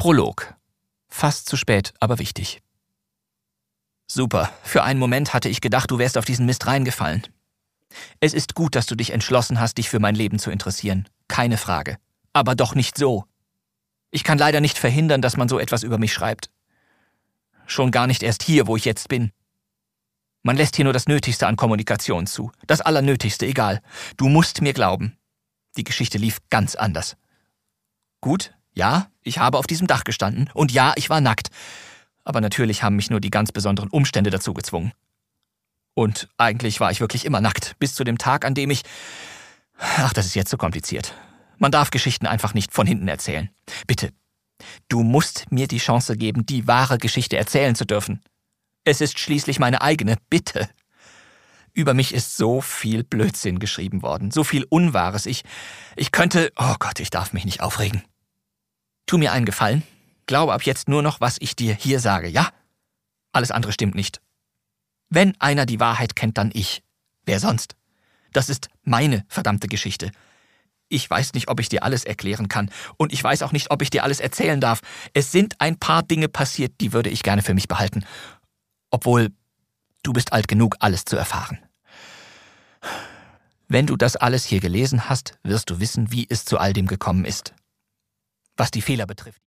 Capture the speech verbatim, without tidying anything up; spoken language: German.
Prolog. Fast zu spät, aber wichtig. Super, für einen Moment hatte ich gedacht, du wärst auf diesen Mist reingefallen. Es ist gut, dass du dich entschlossen hast, dich für mein Leben zu interessieren. Keine Frage. Aber doch nicht so. Ich kann leider nicht verhindern, dass man so etwas über mich schreibt. Schon gar nicht erst hier, wo ich jetzt bin. Man lässt hier nur das Nötigste an Kommunikation zu. Das Allernötigste, egal. Du musst mir glauben. Die Geschichte lief ganz anders. Gut, ja, ich habe auf diesem Dach gestanden. Und ja, ich war nackt. Aber natürlich haben mich nur die ganz besonderen Umstände dazu gezwungen. Und eigentlich war ich wirklich immer nackt, bis zu dem Tag, an dem ich... Ach, das ist jetzt so kompliziert. Man darf Geschichten einfach nicht von hinten erzählen. Bitte, du musst mir die Chance geben, die wahre Geschichte erzählen zu dürfen. Es ist schließlich meine eigene, bitte. Über mich ist so viel Blödsinn geschrieben worden, so viel Unwahres. Ich, ich könnte... Oh Gott, ich darf mich nicht aufregen. Tu mir einen Gefallen. Glaube ab jetzt nur noch, was ich dir hier sage, ja? Alles andere stimmt nicht. Wenn einer die Wahrheit kennt, dann ich. Wer sonst? Das ist meine verdammte Geschichte. Ich weiß nicht, ob ich dir alles erklären kann. Und ich weiß auch nicht, ob ich dir alles erzählen darf. Es sind ein paar Dinge passiert, die würde ich gerne für mich behalten. Obwohl, du bist alt genug, alles zu erfahren. Wenn du das alles hier gelesen hast, wirst du wissen, wie es zu all dem gekommen ist. Was die Fehler betrifft.